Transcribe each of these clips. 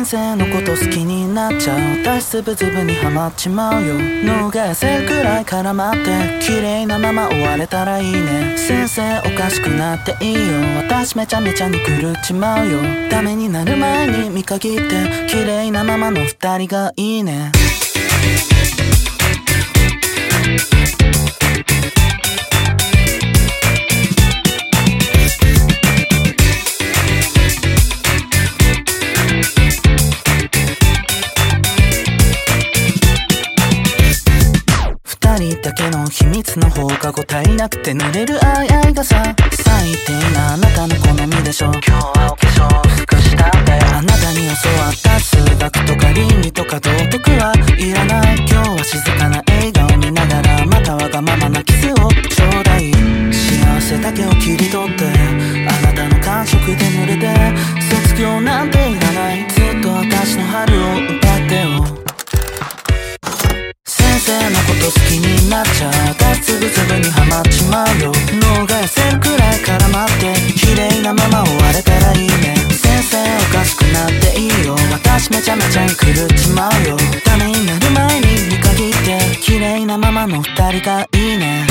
先生のこと好きになっちゃう。私つぶつぶにはまっちまうよ。逃せるくらい絡まって綺麗なまま終われたらいいね。先生おかしくなっていいよ。私めちゃめちゃに狂っちまうよ。ダメになる前に見限って綺麗なままの二人がいいね。二人だけの秘密の放課後足りなくて濡れる愛がさ、最低なあなたの好みでしょ。今日はお化粧薄くしたんだよ。あなたに教わった数学とか倫理とか道徳はいらない。今日は静かな映画を見ながらまたわがままなキスをちょうだい。幸せだけを切り取ってあなたの感触で濡れて、卒業なんていらない。ずっと私の春を歌ってよ。先生のこと好きになっちゃう。私つぶつぶにはまっちまうよ。逃せるくらい絡まって綺麗なまま終われたらいいね。先生おかしくなっていいよ。私めちゃめちゃに狂っちまうよ。ダメになる前に見限って綺麗なままの二人がいいね。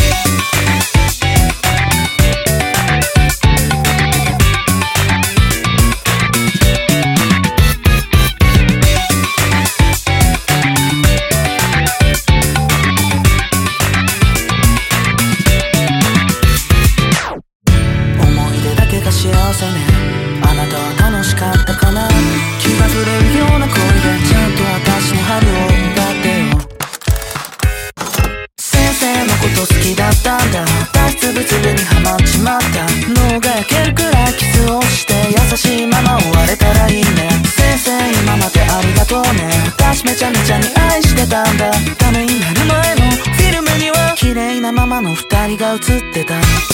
幸せね。あなたは楽しかったかな。気が触れるような声でちゃんと私の春を歌ってよ。先生のこと好きだったんだ。私つぶつぶにはまっちまった。脳が焼けるくらいキスをして優しいまま終われたらいいね。先生今までありがとうね。私めちゃめちゃに愛してたんだ。ダメになる前のフィルムには綺麗なままの二人が映ってた。